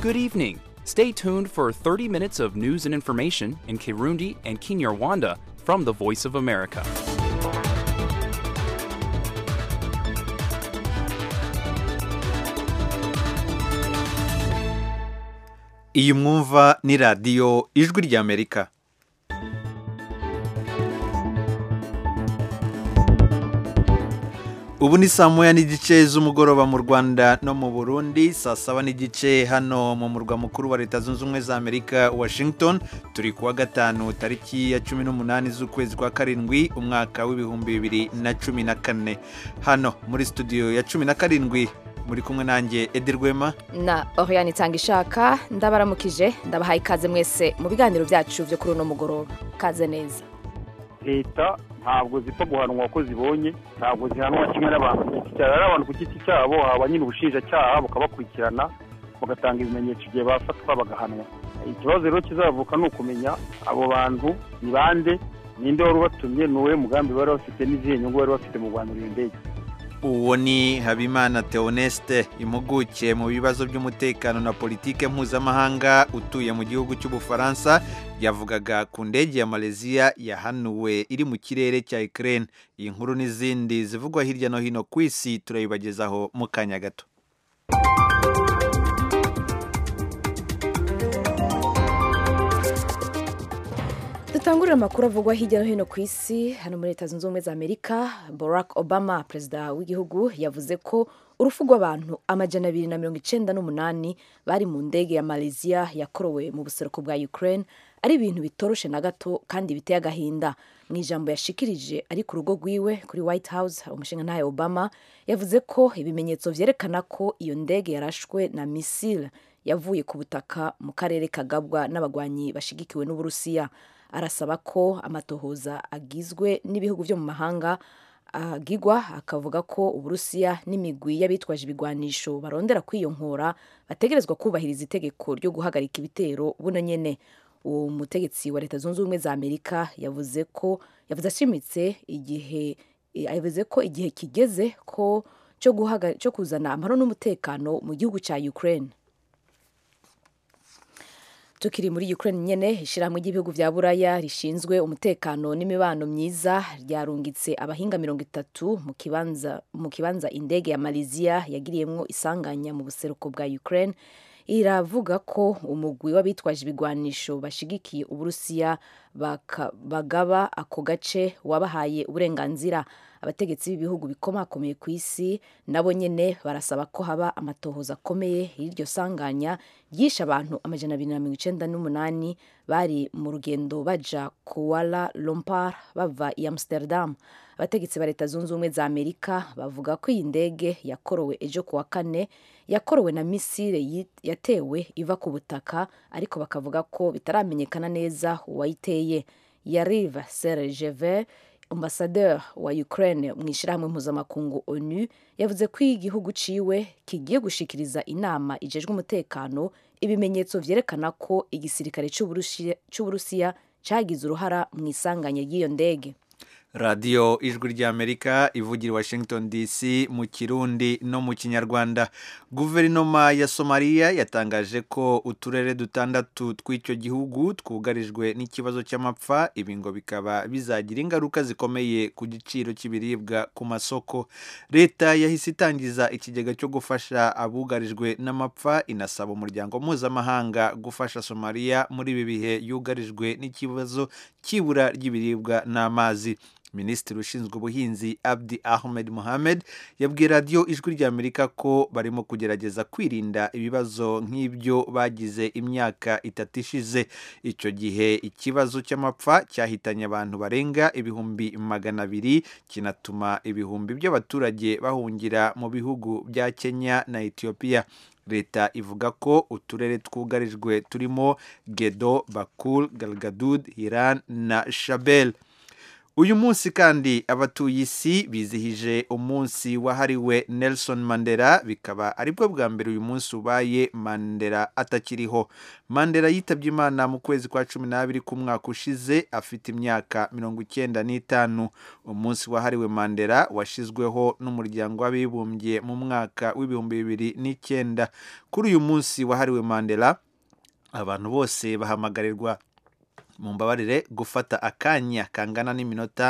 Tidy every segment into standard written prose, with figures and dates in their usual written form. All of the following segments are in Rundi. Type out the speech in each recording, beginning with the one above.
Good evening. Stay tuned for 30 minutes of news and information in Kirundi and Kinyarwanda from the Voice of America. Iyi mwumva ni radiyo ijwi ry'Amerika. Ubu ni saa moya n'igice z'umugoroba mu Rwanda no mu Burundi, saa saba n'igice hano mu murwa mukuru wa Leta Zunze Ubumwe za Amerika Washington. Turi kuwa gatanu tariki ya 18 z'ukwezi kwa karindwi umwaka w'ibihumbi 2014. Hano muri studio ya 17 muri kumwe nanjye Edirwema na Oriane Tangishaka. Ndabaramukije, ndabahaye ikaze mwese mu biganiro byacu byo kuri uno mugoroba. Kaze neza. Leta ntabwo zipfa guhanwa ko zibonye, ntabwo zihanwa kimwe n'abantu cyarara ku giti cyabo, haba nyine ubushinjacyaha bukabakurikirana bagatanga ibimenyetso igihe bafatwa bagahanwa. Ikibazo rero kizavuka ni ukumenya abo bantu ni bande, ninde wari ubatumye, n'uwe mugambi bari bafite n'izihe nyungu bari bafite mu Rwanda n'indege. Uwo ni Habimana Theoneste, impuguke mu bibazo by'umutekano na politike mpuzamahanga utuye mu gihugu cy'Ubufaransa, yavugaga ku ndege ya Malaysia yahanuwe iri mu kirere cya Ukraine. Iyi nkuru n'izindi zivugwa hirya no hino ku isi turayibagezaho mu kanya gato. Dutangurira amakuru avugwa hirya no hino ku isi. Hano muri Leta Zunze Ubumwe za Amerika, Barack Obama, perezida w'igihugu, yavuze ko urupfu rw'abantu 298 bari mu ndege ya Malaysia yakorowe mu buseruko bwa Ukraine ari ibintu bitoroshe na gato kandi biteye agahinda. Mu ijambo yashikirije ari ku rugo rwiwe kuri White House, umushingantahe Obama yavuze ko ibimenyetso vyerekana ko iyo ndege yarashwe na missile yavuye ku butaka mu karere kagabwa n'abagwanyi bashigikiwe n'Uburusiya. Arasaba ko amatohoza agizwe n'ibihugu byo mu mahanga agigwa, akavuga ko Uburusiya n'imigwi y'abitwaje ibigwanisho barondera kwiyonkora bategerezwa kubahiriza itegeko ryo guhagarika ibitero buno nyene. Uwo mutegetsi wa Leta Zunze Ubumwe za Amerika yavuze ko igihe kigeze ko cyo kuzana amahoro n'umutekano mu gihugu cya Ukraine. Tukiri muri Ukraine nyene, ishiramwe ry'ibihugu vya Buraya rishinzwe umutekano n'imibano myiza ryarungitse abahinga 30 mu kibanza indege ya Malaysia yagiriyemwo isanganya mu buseruko bwa Ukraine. Iravuga ko umugwi w'abitwaje ibigwanisho bashigikiye Uburusiya bagaba ako gace wabahaye uburenganzira. Abategetsi b'ibihugu bikomakomeye ku isi nabo nyene barasaba ko haba amatohoza akomeye y'iryo sanganya ryishe abantu 298 bari mu rugendo baja Kuala Lumpur bava i Amsterdam. Abategetsi ba Leta Zunze Ubumwe za Amerika bavuga ko iyi ndege yakorowe ejo kuwa kane yakorowe na misile yatewe iva ku butaka, ariko bakavuga ko bitaramenyekana neza uwayiteye. Yariv Sergeyev, ambasaderi wa Ukraine mu ishirahamwe mpuzamakungu ONU, yavuze ko igihugu ciwe kigiye gushikiriza inama ijejwe umutekano ibimenyetso vyerekana ko igisirikare c'Uburusiya cagize uruhara mu isanganya ry'iyo ndege. Radio ijwi ry'Amerika ivugira Washington DC mu Kirundi no mu Kinyarwanda. Guverinoma ya Somalia yatangaje ko uturere dutandatu tw'icyo gihugu twugarijwe n'ikibazo cy'amapfa, ibi ngo bikaba bizagira ingaruka zikomeye ku giciro cy'ibiribwa ku masoko. Leta yahise itangiza ikigega cyo gufasha abugarijwe n'amapfa, inasaba umuryango mpuzamahanga gufasha Somalia muri ibi bihe yugarijwe n'ikibazo cy'ibura ry'ibiribwa n'amazi. Minisitiri ushinzwe ubuhinzi Abdi Ahmed Mohamed yabwiye Radio ijwi ry'Amerika ko barimo kugerageza kwirinda ibibazo nk'ibyo bagize imyaka 3 ishize. Icyo gihe ikibazo cy'amapfa cyahitanye abantu barenga 200,000, kinatuma ibihumbi by'abaturage bahungira mu bihugu bya Kenya na Ethiopia. Leta ivuga ko uturere twugarijwe turimo Gedo, Bakul, Galgadud, Hiran na Shabelle. uyu munsi kandi abatuye isi bizihije umunsi wahariwe Nelson Mandela, bikaba aribwo bwa mbere uyu munsi ubaye Mandela atakiriho. Mandela yitabye Imana mu kwezi kwa 12 k'umwaka ushize afite imyaka 95. Umunsi wahariwe Mandela washizweho n'umuryango w'abibumbye mu mwaka w'2009. Kuri uyu munsi wahariwe Mandela abantu bose bahamagarirwa mumbabarire gufata akanya kangana n'iminota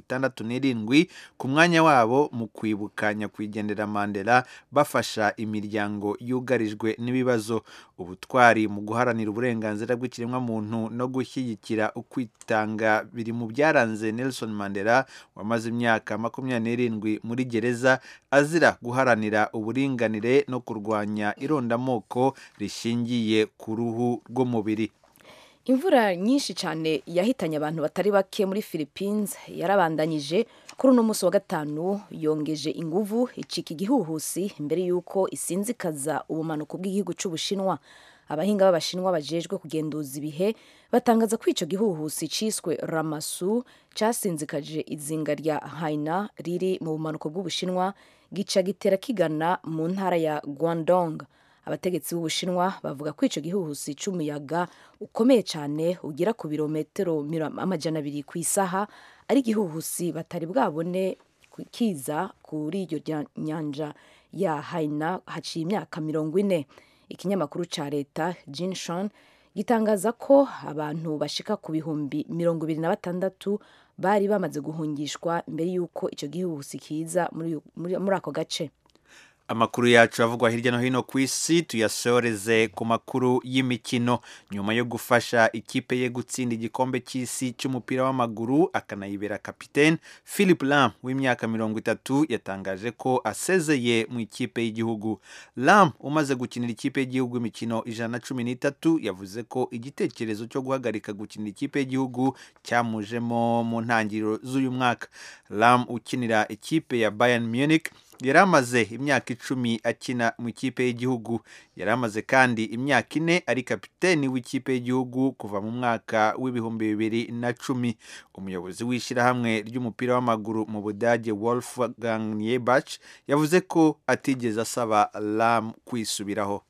67 ku mwanya wabo mu kwibuka nyakwigendera Mandela, bafasha imiryango yugarijwe n'ibibazo. Ubutwari mu guharanira uburenganzira bw'ikiremwa muntu no gushyigikira ukwitanga biri mu byaranze Nelson Mandela, wamaze imyaka 27 muri gereza azira guharanira uburinganire no kurwanya irondamoko rishingiye ku ruhu rw'umubiri. Imvura nyinshi cyane yahitanye abantu batari bake muri Philippines yarabandanyije kuri uno munsi wa gatanu, yongeje inguvu icika igihuhusi imbere y'uko isinzikaza ubumanuko bw'igihugu cy'Ubushinwa. Abahinga b'Abashinwa bajejwe kugenduza ibihe batangaza ko ico gihuhusi ciswe Ramasu casinzikaje izinga rya Hainan riri mu bumanuko bw'Ubushinwa, gica gitera kigana mu ntara ya Guangdong. Abategetsi b'Ubushinwa bavuga ko ico gihuhusi c'umuyaga ukomeye cyane ugira ku birometero 200 ku isaha, ari gihuhusi batari bwabone kiza kuri iyo nyanja ya Hainan haciye imyaka 40. Ikinyamakuru ca leta Jinshan gitangaza ko abantu bashika ku bihumbi 26 bari bamaze guhungishwa mbere y'uko ico gihuhusi kiza muri ako gace. Amakuru yacu avugwa hirya no hino ku isi tuyasoreze ku makuru y'imikino. Nyuma yo gufasha ikipe ye gutsinda igikombe cy'isi cy'umupira w'amaguru akanayibera kapiteni, Philippe Lam w'imyaka 30 yatangaje ko asezeye mu ikipe y'igihugu. Lam umaze gukinira ikipe y'igihugu imikino 113 yavuze ko igitekerezo cyo guhagarika gukinira ikipe y'igihugu cyamujemo mu ntangiriro z'uyu mwaka. Lam ukinira ikipe ya Bayern Munich yaramaze imyaka 10 akina mu ikipe y'igihugu. Yaramaze kandi imyaka 4 ari kapiteni w'ikipe y'igihugu kuva mu mwaka w'2010. Umuyobozi w'ishirahamwe ry'umupira w'amaguru mu Budage Wolfgang Niebach yavuze ko atigeze asaba Lam kwisubiraho.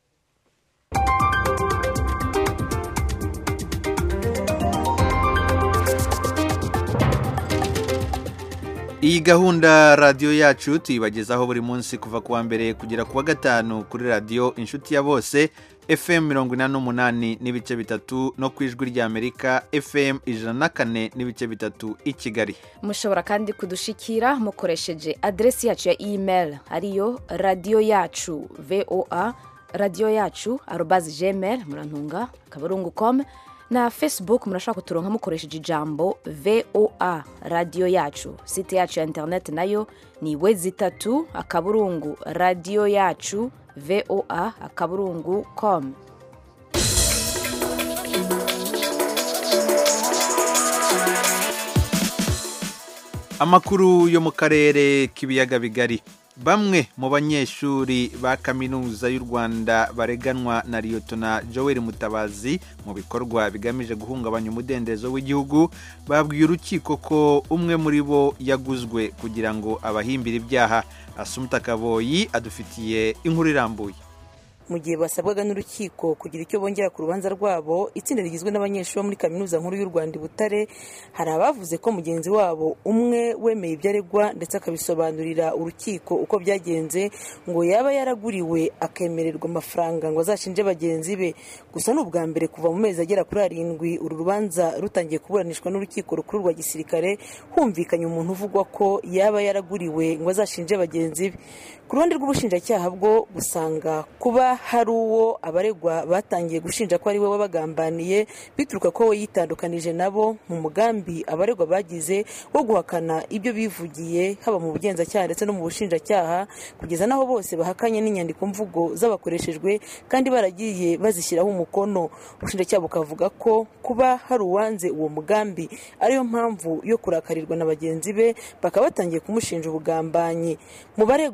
Iyi gahunda radio yacu tuyibagezaho buri munsi kuva kuwa mbere kugera kuwa gatanu kuri radio Inshuti ya Bose FM 88 n'ibice bitatu no kwijwi rya Amerika FM 104 n'ibice bitatu i Kigali. Mushobora kandi kudushikira mukoresheje adresi yacu ya email ariyo radio yacu VOA radio yacu @gmail murantunga kaburungu.com, na Facebook murashaka kuturonka mukoresheje ijambo VOA radio yacu. Site yacu ya internet nayo ni wezi3 akaburungu radio yacu VOA akaburungu.com. Amakuru yo mu karere k'ibiyaga bigari. Bamwe mu banyeshuri ba kaminuza y'u Rwanda bareganwa na Liyetona Joel Mutabazi mu bikorwa bigamije guhungabanya umudendezo w'igihugu babwiye urukiko ko umwe muri bo yaguzwe kugira ngo abahimbire ibyaha. Asumta Kaboyi adufitiye inkuru irambuye. Mu gihe basabwaga n'urukiko kugira icyo bongera ku rubanza rwabo, itsinda rigizwe n'abanyeshuri muri kaminuza nkuru y'u Rwanda i Butare hari abavuze ko mugenzi wabo umwe wemeye ibyaregwa ndetse akabisobanurira urukiko uko byagenze, ngo yaba yaraguriwe akemererwa amafaranga ngo azashinje bagenzi be. Gusa n'ubwa mbere kuva mu mezi agera kuri 7 uru rubanza rutangiye kuburanishwa n'urukiko rukuru rwa gisirikare humvikanye umuntu uvugwa ko yaba yaraguriwe ngo azashinje bagenzi be. Ku ruhande rw'ubushinjacyaha bwo gusanga kuba hari uwo abaregwa batangiye gushinja ko ari we wabagambaniye bituruka ko we yitandukanije nabo mu mugambi abaregwa bagize wo guhakana ibyo bivugiye haba mu bugenzacyaha ndetse no mu bushinjacyaha, kugeza naho bose bahakanye n'inyandiko mvugo z'abakoreshejwe kandi baragiye bazishyiraho umukono. Ubushinjacyaha bukavuga ko kuba hari uwanze uwo mugambi ariyo mpamvu yo kurakarirwa na bagenzi be bakaba batangiye kumushinja ubugambanyi. Mu baregwa hari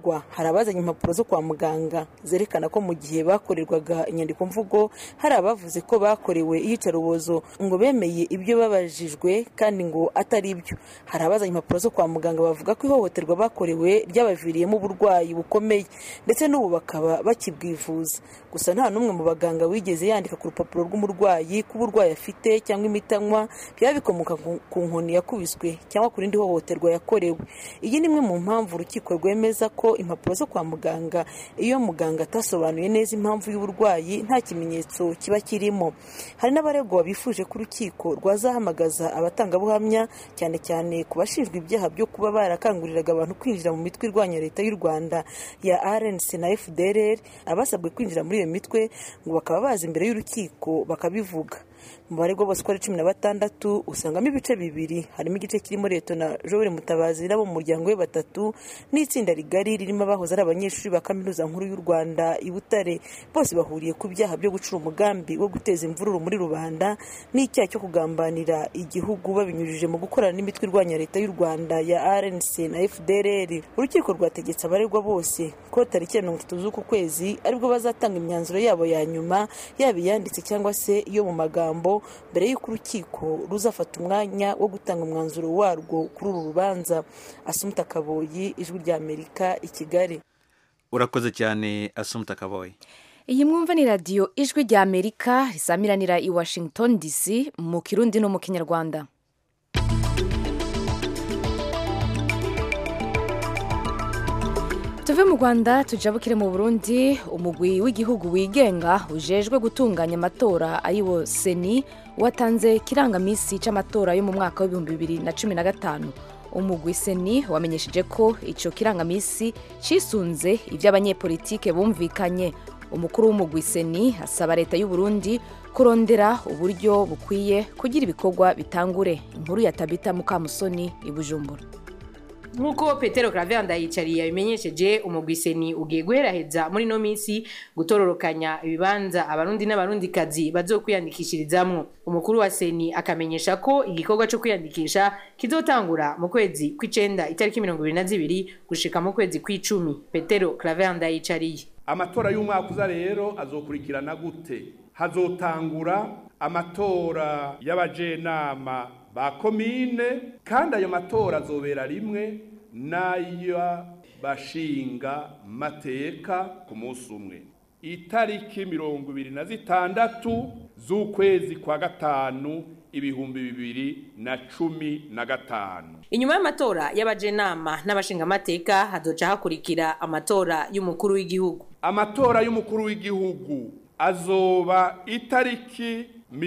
hari abazanye impapuro zo kwa muganga zerekana ko mu gihe bakorerwaga inyandiko mvugo hari abavuze ko bakorewe iyicarubozo ngo bemeye ibyo babajijwe kandi ngo atari ibyo. Hari abazanye impapuro zo kwa muganga bavuga ko ihohoterwa bakorewe ryabaviriyemo uburwayi bukomeye ndetse n'ubu bakaba bakibwivuza. Gusa nta n'umwe mu baganga wigeze yandika ku rupapuro rw'umurwayi ko uburwayi afite cyangwa imitanywa byaba bikomoka ku nkoni yakubiswe cyangwa ku rindi hohoterwa yakorewe. Iyi ni imwe mu mpamvu urukiko rwemeza ko impapuro zo kwa muganga iyo muganga atasobanuye neza impamvu y'uburwayi nta kimenyetso kiba kirimo. Hari n'abaregwa bifuje ko urukiko rwazahamagaza abatangabuhamya cyane cyane ku bashinjwa ibyaha byo kuba barakanguriraga abantu kwinjira mu mitwe irwanya leta y'u Rwanda ya RNC na FDLR. Abasabwe kwinjira muri iyo mitwe ngo bakaba bazi imbere y'urukiko bakabivuga. Mu baregwa bose uko ari 16 usangamo ibice bibiri, harimo igice kirimo Liyetona Joel Mutabazi nabo mu muryango we batatu n'itsinda rigari ririmo abahoze ari abanyeshuri ba Kaminuza Nkuru y'u Rwanda i Butare. Bose bahuriye ku byaha byo gucura umugambi wo guteza imvururu muri rubanda n'icyaha cyo kugambanira igihugu babinyujije mu gukorana n'imitwe irwanya leta y'u Rwanda ya RNC na FDLR. Urukiko rwategetse abaregwa bose ko tariki ya 30 z'uku kwezi aribwo bazatanga imyanzuro yabo ya nyuma, yaba yanditse cyangwa se iyo mu magambo, mbere y'uko urukiko ruzafata umwanya wo gutanga umwanzuro warwo kuri uru rubanza. Assumpta Kaboyi, Ijwi ry'Amerika, i Kigali. Urakoze cyane Assumpta Kaboyi. Iyi mwumva ni radio Ijwi ry'Amerika risamiranira i Washington DC mu Kirundi no mu Kinyarwanda. Tuve mu Rwanda tujabukire mu Burundi. Umugwi w'igihugu wigenga ujejwe gutunganya amatora ariwo Seni watanze kirangamisi c'amatora yo mu mwaka wa 2015. Umugwi Seni wamenyesheje ko ico kirangamisi cisunze ivy'abanyepolitike bumvikanye. Umukuru w'umugwi Seni asaba leta y'u Burundi kurondera uburyo bukwiye kugira ibikorwa bitangure. Inkuru ya Tabita Mukamusoni i Bujumbura. Nkuko Petero Claver Ndayicariye yabimenyesheje, umugwi Seni ugiye guheraheza muri no minsi gutororokanya ibibanza abarundi n'abarundikazi bazokwiyandikishirizamwo. Umukuru wa Seni akamenyesha ko igikorwa cyo kwiyandikisha kizotangura mu kwezi kw'icenda itariki 22 gushika mu kwezi kw'icumi. Petero Claver Ndayicariye: amatora y'umwaka uza rero azokurikirana gute? Hazotangura amatora y'abajenama ba komine, kandi ayo matora azobera rimwe n'aya bashinga mateka ku munsi umwe. Itariki 26 z'ukwezi kwa gatanu 2015. Inyuma y'amatora y'abajenama n'abashinga mateka hazoca hakurikira amatora y'umukuru w'igihugu. Amatora y'umukuru w'igihugu azoba itariki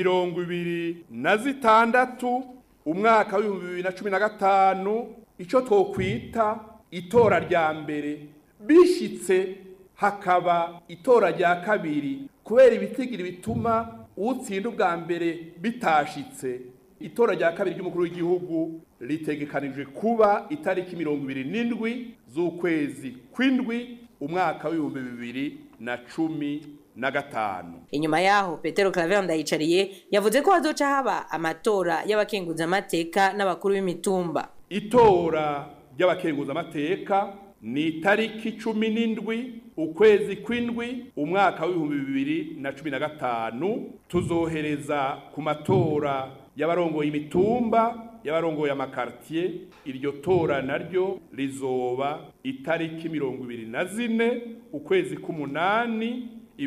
26 umwaka wa 2015, ico twokwita itora rya mbere. Bishitse hakaba itora rya kabiri kubera ibitigiri bituma utsinda ubwa mbere bitashitse. Itora rya kabiri ry'umukuru w'igihugu ritegekanijwe kuba itariki 27 z'ukwezi kw'indwi umwaka wa 2015. Inyuma yaho Petero Claver Ndayicariye yavuze ko hazoca haba amatora y'abakenguza amateka n'abakuru b'imitumba. Itora ry'abakenguza amateka ni itariki 17 ukwezi kw'indwi umwaka wa 2015. Tuzohereza ku matora y'abarongoye imitumba, y'abarongoye amakartier. Iryo tora naryo rizoba itariki 24 ukwezi k'umunani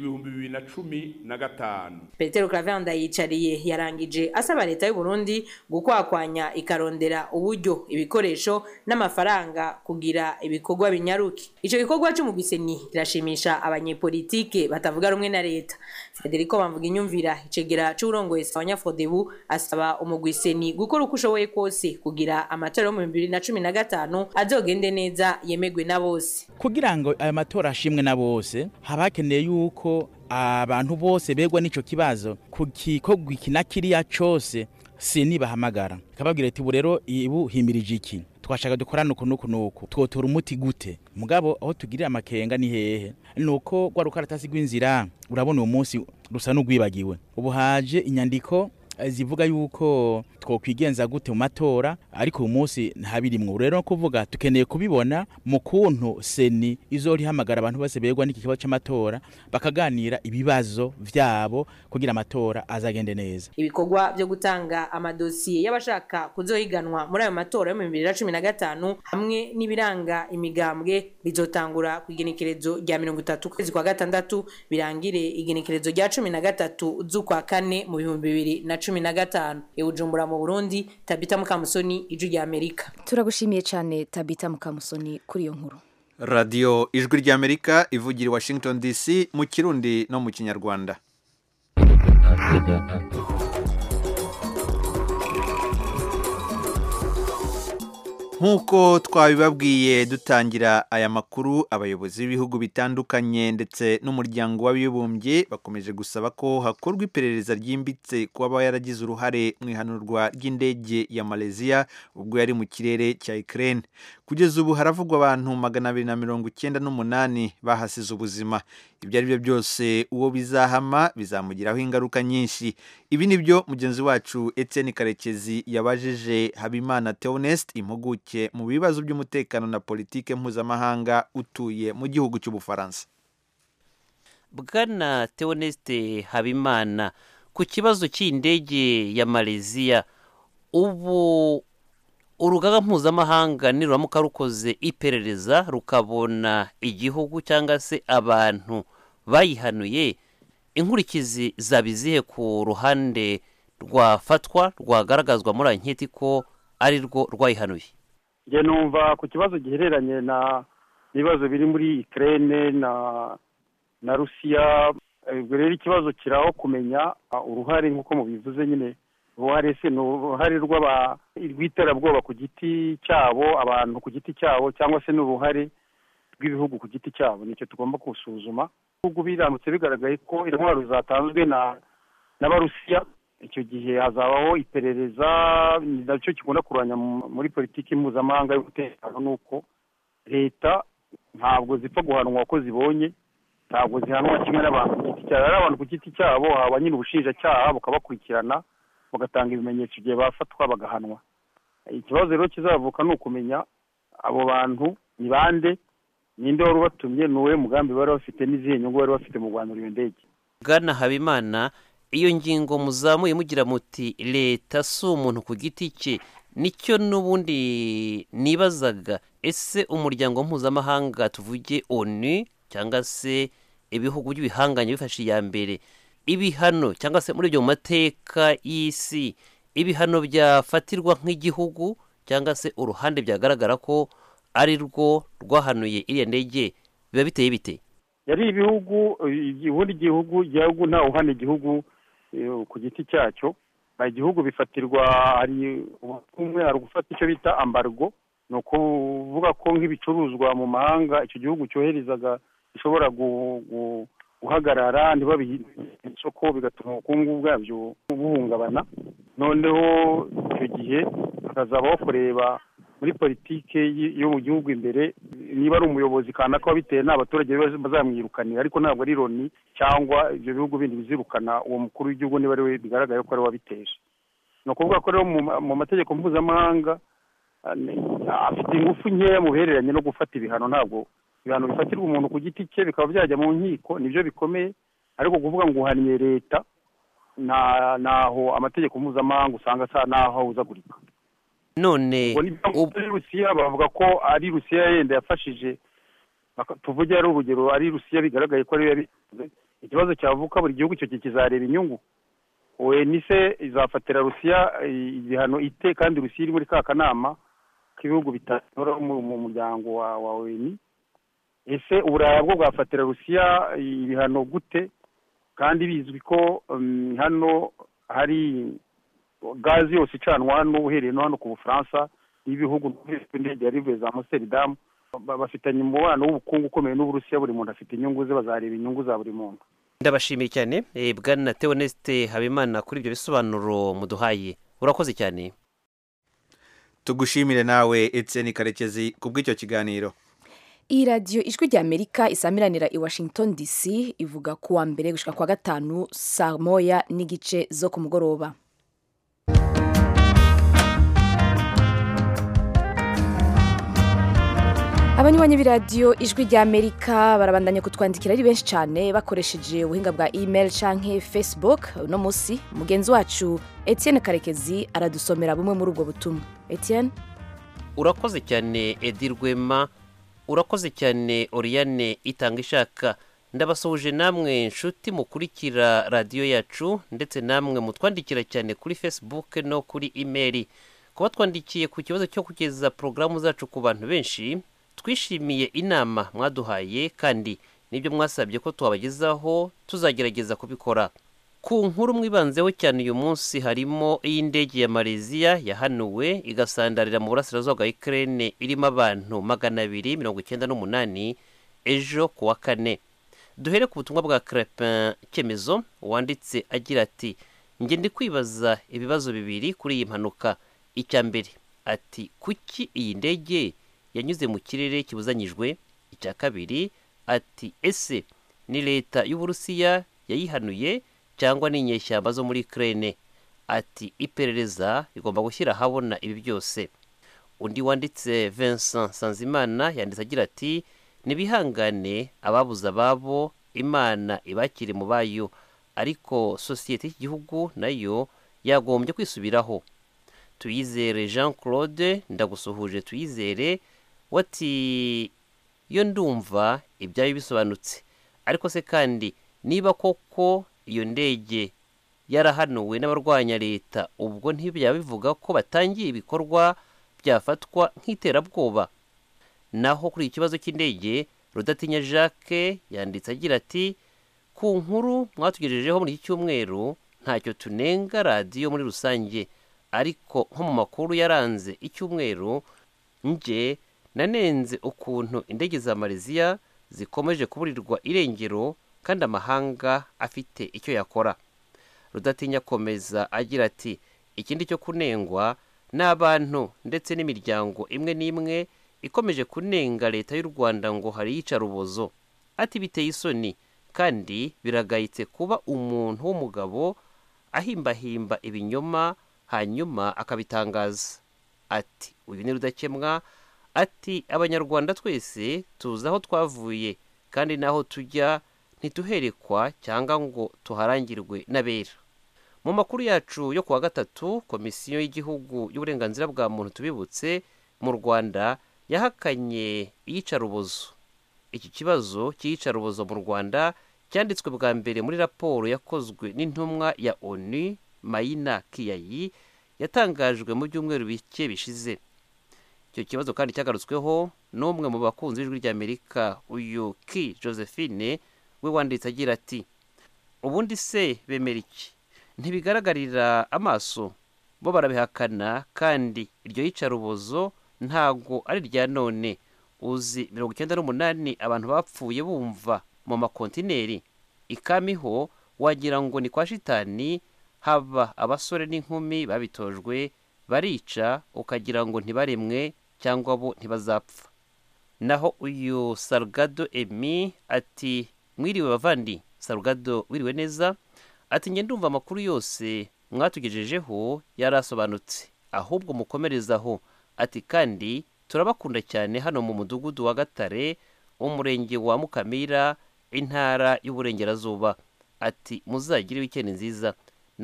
2015. Petero Claver Ndayicariye yarangije asaba leta y'u Burundi gukwakwanya ikarondera uburyo, ibikoresho n'amafaranga kugira ibikorwa binyaruki. Ico gikorwa cy'umugwi Seni kirashimisha abanyepolitike batavuga rumwe na leta. Federico Bamvuginyumvira, icegera c'urongoye Abanyafrodebu, asaba umugwi Seni gukora uko ushoboye kose kugira amatora yo mu 2015 azogende neza yemegwe na bose. Kugira ngo aya matora ashimwe na bose, habakeneye yuko abantu bose begwa n'ico kibazo ku gikorwa kinakiriya cyose Seni bahamagara kababwira ati burero ibu himirije iki, twashaka dukorana nuko twotora umuti gute. Mugabo aho tugirira amakenga ni hehe nuko gwa rukaratasi gw'inzira urabona uyu munsi rusa n'ugwibagiwe. Ubu haje inyandiko zivuga yuko twokwigenza gute mu matora ariko uyu munsi ntabirimwo rero no kuvuga tukeneye kubibona mu kuntu seni izori hamagara abantu bose begwa n'iki kibazo c'amatora bakaganira ibibazo vyabo kugira amatora azagende neza. Ibikorwa byo gutanga amadosiye y'abashaka kuzohiganwa muri ayo matora yo mu 2015 hamwe n'ibiranga imigambwe bizotangura ku igenekerezo rya 30 kwezi kwa gatandatu birangire igenekerezo rya 13 z'ukwa kane mu 2015. Bujumbura mu Burundi, Tabita Mukamusoni, Ijwi rya Amerika. Turagushimiye cyane Tabita Mukamusoni kuri iyo nkuru. Radio Ijwi rya Amerika ivugira i Washington DC mu Kirundi no mu Kinyarwanda. Nkuko twabibabwiye dutangira aya makuru, abayobozi b'ibihugu bitandukanye ndetse n'umuryango w'abibumbye bakomeje gusaba ko hakorwa iperereza ryimbitse kuba yaragize uruhare mu ihanurwa ry'indege ya Malaysia ubwo yari mu kirere cya Ukraine. Kugeza ubu haravugwa abantu 298 bahasize ubuzima. Ibyo ari byo byose uwo bizahama bizamugiraho ingaruka nyinshi. Ibi nibyo mugenzi wacu Etienne Karekezi yabajije Habimana Theoneste, impuguke mu bibazo by'umutekano na politike mpuzamahanga utuye mu gihugu cy'Ubufaransa. Bwana Theoneste Habimana, ku kibazo cy'indege ya Malaysia, ubu urugaga mpuzamahanga niruramuka rukoze iperereza rukabona igihugu cyangwa se abantu bayihanuye, inkurikizi zabizihe ku ruhande rwafatwa rwagaragazwa muri anketi ko ari rwo rwayihanuye? Nge numva ku kibazo gihereranye na ibibazo biri muri Ukraine na Russia, rero ikibazo kiraho kumenya uruhare nk'uko mubivuze nyine, uruhare se n'uruhare rw'iterabwoba ku giti cyabo, abantu ku giti cyabo, cyangwa se n'uruhare rw'ibihugu ku giti cyabo. Nicyo tugomba gusuzuma. Ibihugu biramutse bigaragaye ko intwaro zatanzwe n'Abarusiya, icyo gihe hazabaho iperereza. Nacyo kigomba kurwanya muri politiki mpuzamahanga y'umutekano, nuko leta ntabwo zipfa guhanwa uko zibonye, ntabwo zihanwa kimwe n'abantu ku giti cyabo. Abantu ku giti cyabo haba nyine ubushinjacyaha bukabakurikirana bagatanga ibimenyetso igihe bafatwa bagahanwa. Ikibazo rero kizavuka ni ukumenya abo bantu ni bande, ninde wari ubatumye, n'uwe mugambi bari bafite, n'izihe nyungu bari bafite mu Rwanda iyo ndege. Bwana Habimana, iyo ngingo muzamuye mugira muti leta si umuntu ku giti cye, nicyo n'ubundi nibazaga, ese umuryango mpuzamahanga tuvuge ONU cyangwa se ibihugu by'ibihanganye bifashe iya mbere, ibihano cyangwa se muri ibyo mateka y'isi, ibihano byafatirwa nk'igihugu cyangwa se uruhande byagaragara ko ari rwo rwahanuye iriya ndege, biba biteye bite? Yari ibihugu, ubundi igihugu nta uhana igihugu ku giti cyacyo. Igihugu bifatirwa, hari umwe hari gufata icyo bita ambargo, ni ukuvuga ko nk'ibicuruzwa mu mahanga icyo gihugu cyoherezaga bishobora guhagarara ntibabihe isoko, bigatuma ubukungu bwabyo buhungabana. Noneho icyo gihe hakazabaho kureba muri politike yo mu gihugu imbere, niba ari umuyobozi kanaka wabiteye n'abaturage bazamwirukanira, ariko ntabwo ari Loni cyangwa ibyo bihugu bindi bizirukana uwo mukuru w'igihugu niba ari we bigaragaye ko ari wabiteje. Ni ukuvuga ko rero mu mategeko mpuzamahanga afite ingufu nkeya mu bihereranye no gufata ibihano. Ntabwo ibihano bifatirwa umuntu ku giti cye bikaba byajya mu nkiko, nibyo bikomeye, ariko kuvuga ngo uhaniye leta naho amategeko mpuzamahanga usanga asa naho ahuzagurika. None Rusiya bavuga ko ari Rusiya yenda yafashije, tuvuge ari urugero, ari Rusiya bigaragaye ko ari yabivuze. Ikibazo cyavuka buri gihugu cyo kizareba inyungu. ONU izafatira Rusiya ibihano ite, kandi Rusiya iri muri ka kanama k'ibihugu bitora mu muryango wa ONU. Ese Uburaya bwo bwafatira Rusiya ibihano gute, kandi bizwi ko hano hari gazi yose icanwa hano uhereye no hano ku Bufaransa n'ibihugu n'indege yarivuye za Amsterdam bafitanye umubano w'ubukungu ukomeye n'Uburusiya. Buri muntu afite inyungu ze, bazareba inyungu za buri muntu. Ndabashimiye cyane Bwana Theoneste Habimana kuri ibyo bisobanuro muduhaye, urakoze cyane. Tugushimire nawe Etienne Karekezi kubw'icyo kiganiro. Iyi radio Ijwi rya Amerika isamiranira i Washington DC ivuga kuwa mbere gushika kwa gatanu saa moya n'igice zo ku mugoroba. abanywanyi b'iradiyo ijwi ry'Amerika barabandanya kutwandikira ari benshi cyane bakoresheje ubuhinga bwa email canke Facebook. Uno munsi mugenzi wacu Etienne Karekezi aradusomera bumwe muri ubwo butumwa. Etienne, urakoze cyane Edi Rwema, urakoze cyane Oriane itanga ishaka. Ndabasuhuje namwe nshuti mukurikira radiyo yacu, ndetse namwe mutwandikira cyane kuri Facebook no kuri email. Kuba twandikiye ku kibazo cyo kugeza porogaramu zacu ku bantu benshi, twishimiye inama mwaduhaye kandi nibyo mwasabye ko tubagezaho, tuzagerageza kubikora. Ku nkuru mwibanzeho cyane uyu munsi harimo iy'indege ya Malaysia yahanuwe igasandarira mu burasirazuba bwa Ukraine irimo abantu 298 ejo ku wa kane. Duhere ku butumwa bwa Crepin Cyemezo wanditse agira ati: "Nge ndi kwibaza ibibazo bibiri kuri iyi mpanuka. Icya mbere, ati kuki iyi ndege yanyuze mu kirere kibuzanyijwe? Icya kabiri, ati ese ni leta y'Uburusiya yayihanuye cyangwa ni inyeshyamba zo muri Ukraine? Ati iperereza igomba gushyira ahabona ibi byose." Undi wanditse Vincent Sanzimana yanditse agira ati: "Nibihangane ababuze ababo, Imana ibakire mu bayo, ariko sosiyete y'igihugu nayo yagombye kwisubiraho." Tuyizere Jean Claude, ndagusuhuje Tuyizere, wati yo ndumva ibyayo bisobanutse, ariko se kandi niba koko iyo ndege yarahanuwe n'abarwanya leta, ubwo ntibyaba bivuga ko batangiye ibikorwa byafatwa nk'iterabwoba? Naho kuri ikibazo cy'indege, Rudatinya Jacques yanditse agira ati: "Ku nkuru mwatugejejeho muri iki cyumweru ntacyo tunenga radiyo muri rusange, ariko nko mu makuru yaranze icyumweru, nje nanenze ukuntu indege za Malaysia zikomeje kuburirwa irengero kandi amahanga afite icyo yakora." Rudatinya komeza agira ati: "Ikindi cyo kunengwa n'abantu ndetse n'imiryango imwe n'imwe ikomeje kunenga leta y'u Rwanda ngo hari yicarubozo. Ati biteye isoni kandi biragayitse kuba umuntu w'umugabo ahimbahimba ibinyoma hanyuma akabitangaza." Ati uyu ni Rudakemwa, ati abanyarwanda twese tuzi aho twavuye kandi naho tujya ntituherekwa cyangwa ngo tuharangirwe n'abera. Mu makuru yacu yo kuwa gatatu, Komisiyo y'Igihugu y'Uburenganzira bwa Muntu tubibutse mu Rwanda yahakanye iyicarubozo. Iki kibazo cy'iyicarubozo mu Rwanda cyanditswe bwa mbere muri raporo yakozwe n'intumwa ya ONU Maina Kiai yatangajwe mu byumweru bike bishize. Icyo kibazo kandi cyagarutsweho n'umwe mu bakunzi b'ijwi ry'Amerika, uyu Ki Josephine, we wanditse agira ati: "Ubundi se bemera iki? Ntibigaragarira amaso, bo barabihakana, kandi iryo yicarubozo ntago ari rya none. Uzi 98 abantu bapfuye bumva mu makontineri ikamiho, wagira ngo ni kwa shitani, haba abasore n'inkumi babitojwe, barica ukagira ngo ntibaremwe cyangwa bo ntibazapfa." Naho uyu Salgado Emi ati: "Mwiriwe bavandi." Salgado wiriwe neza, ati nge ndumva amakuru yose mwatugejejeho yarasobanutse, ahubwo mukomerezaho. Ati kandi turabakunda cyane hano mu mudugudu wa Gatare, umurenge wa Mukamira, intara y'Uburengerazuba. Ati muzagire weekend nziza.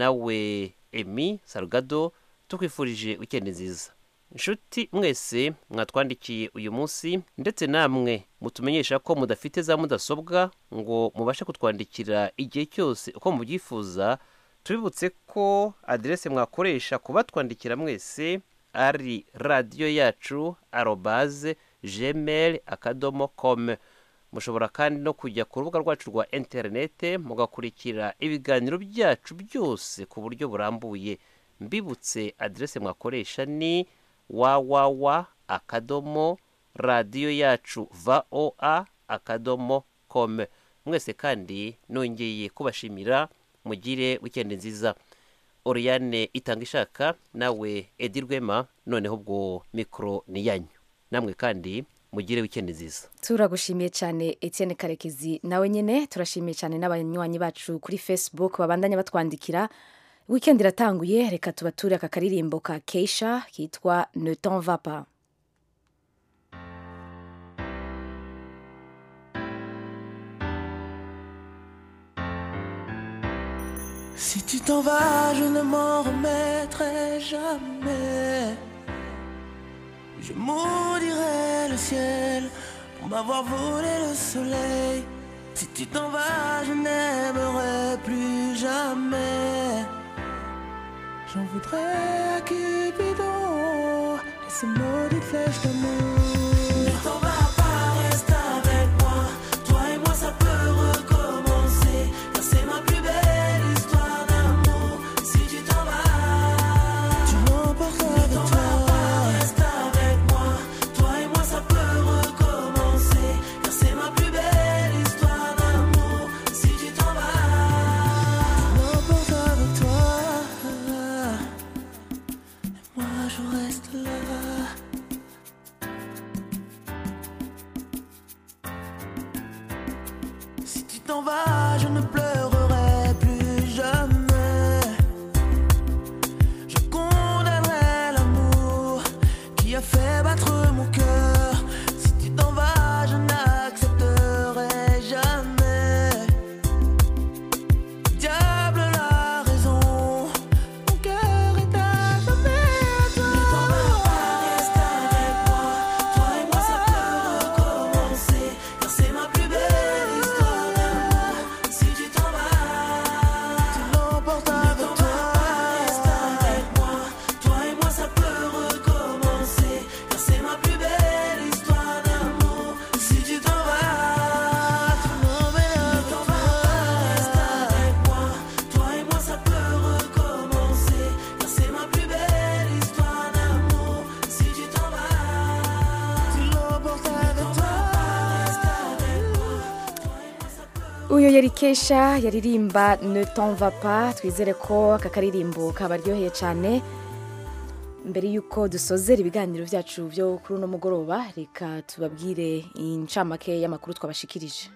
Nawe Emi Salgado tukwifurije weekend nziza. Nshuti mwese mwatwandikiye uyu munsi, ndetse namwe mutumenyesha ko mudafite za mudasobwa ngo mubashe kutwandikira igihe cyose uko mubyifuza, tubibutse ko adresse mwakoresha kubatwandikira mwese ari radio yacu @gmail.com. Mushobora kandi no kujya ku rubuga rwacu rwa interinete mugakurikira ibiganiro byacu byose ku buryo burambuye. Mbibutse adresse mwakoresha ni www.radioyacu.voa.com. Mwese kandi nongeye kubashimira, mugire weekend nziza. Oriane itanga ishaka, nawe Edi Rwema, noneho ubwo mikro ni yanyu. Namwe kandi mugire weekend nziza. Turagushimiye cyane Etienne Karekezi, nawe nyene turashimiye cyane n'abanywanyi bacu kuri Facebook babandanya batwandikira. Weekend iratanguye, reka tubature aka karirimbo ka Keisha kitwa Ne t'en va pas. Si tu t'en vas, je ne m'en remettrai jamais. Je maudirai le ciel pour m'avoir volé le soleil. Si tu t'en vas, je n'aimerai plus jamais. J'en voudrais à Cupidon et ses maudites flèches d'amour. Ne t'en vas pas, reste avec moi. Toi et moi, ça peut recommencer. Car c'est ma plus belle histoire d'amour. Si tu t'en vas, tu l'emportes avec toi. Ne t'en vas pas, reste avec moi. Toi et moi, ça peut recommencer. Car c'est ma plus belle histoire d'amour. Si tu t'en vas, tu l'emportes avec toi. Et moi, je reste là. Si tu t'en vas, je ne pleurerai plus jamais. Je condamnerai l'amour qui a fait battre mon cœur. Si tu t'en vas, je n'accepterai jamais. Diable a raison, mon cœur est à jamais à toi. Ne t'en vas pas, reste avec moi. Toi et moi, ça peut recommencer. Car c'est ma plus belle histoire d'amour. Si tu t'en vas, tu l'emportes avec toi. Reste avec moi. Toi et moi, ça peut recommencer. Car c'est ma plus belle histoire d'amour. Si tu t'en vas, tu l'emmènes avec toi. Reste avec moi. Toi et moi, ça peut recommencer. Car c'est ma plus belle histoire d'amour. Si tu t'en vas, tu l'emportes avec toi. Reste avec moi. uyu yari Kesha yaririmba Ne t'en va pas. Twizere ko aka karirimbo kabaryoheye cyane. Mbere yuko dusozera ibiganiro byacu byo kuri uno mugoroba, reka tubabwire incamake y'amakuru twabashikirije.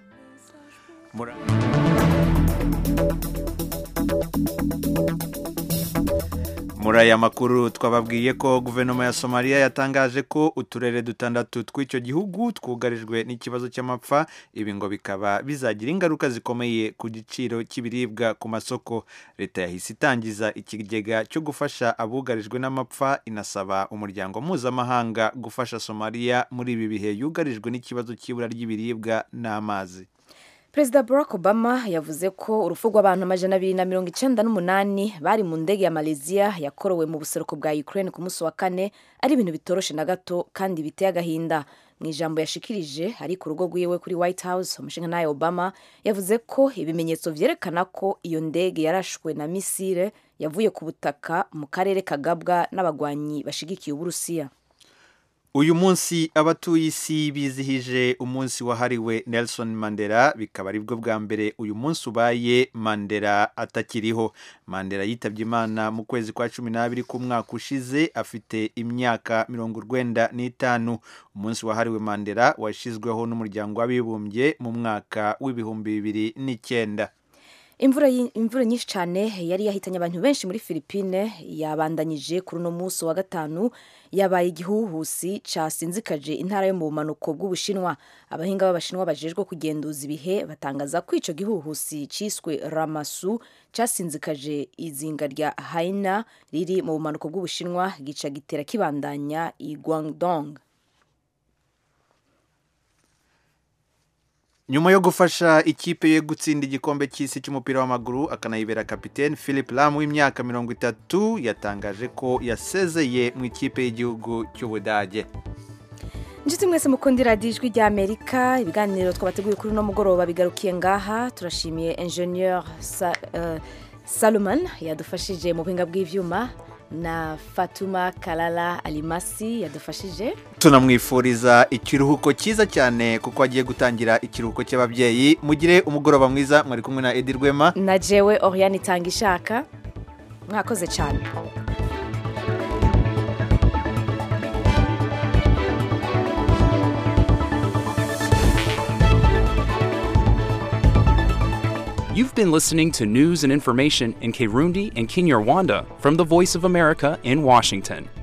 Muri aya makuru twababwiye ko guverinoma ya Somalia yatangaje ko uturere dutandatu tw'icyo gihugu twugarijwe n'ikibazo cy'amapfa. Ibi ngo bikaba bizagira ingaruka zikomeye ku giciro cy'ibiribwa ku masoko. Leta yahise itangiza ikigega cyo gufasha abugarijwe n'amapfa, inasaba umuryango mpuzamahanga gufasha Somalia muri ibi bihe yugarijwe n'ikibazo cy'ibura ry'ibiribwa n'amazi. Perezida Barack Obama yavuze ko urupfu rw'abantu 298 bari mu ndege ya Malaysia yakorowe mu buseruko bwa Ukraine ku munsi wa kane ari ibintu bitoroshe na gato kandi biteye agahinda. Mu ijambo yashikirije ari ku rugo rwiwe kuri White House, umushinga Obama yavuze ko ibimenyetso vyerekana ko iyo ndege yarashwe na misile yavuye ku butaka mu karere kagabwa n'abagwanyi bashigikiye Uburusiya. Uyu munsi abatuye isi bizihije umunsi wahariwe Nelson Mandela, bikaba aribwo bwa mbere uyu munsi ubaye Mandela atakiriho. Mandela yitabye Imana mu kwezi kwa 12 k'umwaka ushize afite imyaka 95. Umunsi wahariwe Mandela washizweho n'umuryango w'abibumbye mu mwaka w'ibihumbi 2009. Imvura nyinshi cyane yari yahitanye abantu benshi muri Philippines yabandanyije kuri uno munsi wa gatanu, yabaye igihuhusi casinzikaje intara yo mu bumanuko bw'Ubushinwa. Abahinga b'Abashinwa bajejwe kugenduza ibihe batangaza ko ico gihuhusi ciswe Ramasu casinzikaje izinga rya Hainan riri mu bumanuko bw'Ubushinwa gica gitera kibandanya i Guangdong. Nyuma yo gufasha ikipe ye gutsinda igikombe cy'isi cy'umupira w'amaguru akanayibera kapiteni, Philip Lahm w'imyaka 30 yatangaje ko yasezeye mu ikipe y'igihugu cy'Ubudage. Njiti mwese mukundira Ijwi rya Amerika, ibiganiro twabateguye kuri no mugoroba bigarukiye ngaha. Turashimiye Engineer Salomon yadufashije mu buhinga bw'ivyuma na Fatuma Kalala Alimasi yadufashije. Tunamwifuriza ikiruhuko cyiza cyane kuko agiye gutangira ikiruhuko cy'ababyeyi. Mugire umugoroba mwiza, mwari kumwe na Edi Rwema na jewe Oriane Tangishaka. Mwakoze cyane. You've been listening to news and information in Kirundi and Kinyarwanda from the Voice of America in Washington.